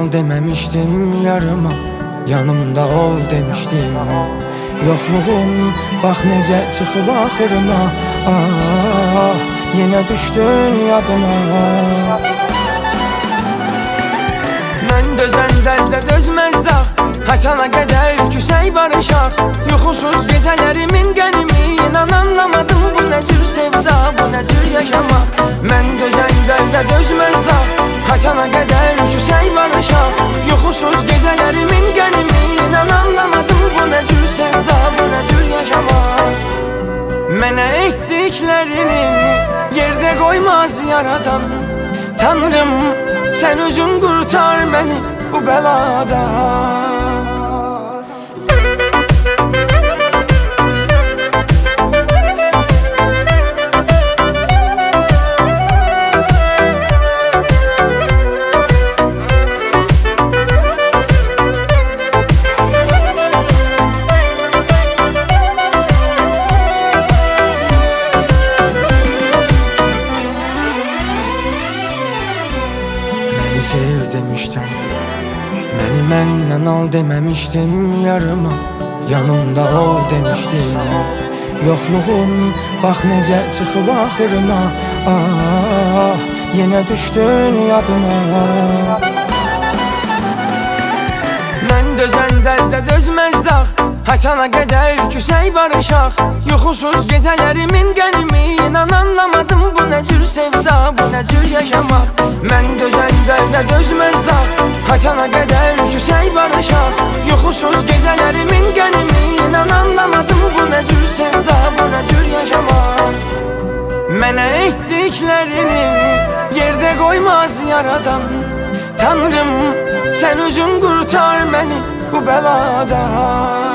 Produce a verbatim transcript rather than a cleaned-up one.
al dememiştim yarıma, yanımda ol demiştim. Yokluğun bak necə çıxıb axırına, ah, yenə düşdün yadıma. Mən dözən dərdə dözməz dağ, haçana qədər küsək barışaq. Yuxusuz gecələrimin qənimi, inan anlamadım bu nə cür sevda, bu nə cür yaşama. Mən dözən dərdə dözməz dağ, haçana qədər küsək barışaq. Yuxusuz gecələrimin qənimi, inan anlamadım bu nə cür sevda, bu nə cür yaşama. Mənə etdiklərini yerdə qoymaz yaradan. Tanrım, sen özün kurtar beni bu beladan. Sev demiştim, beni məndən al deməmiştim yarıma, yanımda ol demiştim. Yokluğun bax necə çıxıb axırına, ah, yenə düşdün yadıma. Mən dözən dərdə dözməz dağ, haçana qədər küsək barışaq. Yuxusuz gecələrimin qənimi, inan anlamadım bu nə cür sevda, bu nə cür yaşamaq. Mən dözən dərdə dözməz dağ, haçana qədər küsək barışaq. Yuxusuz gecələrimin qənimi, inan anlamadım bu nə cür sevda, bu nə cür yaşamaq. Mənə etdiklərini yerdə qoymaz yaradan. Tanrım, sen özün kurtar beni bu beladan.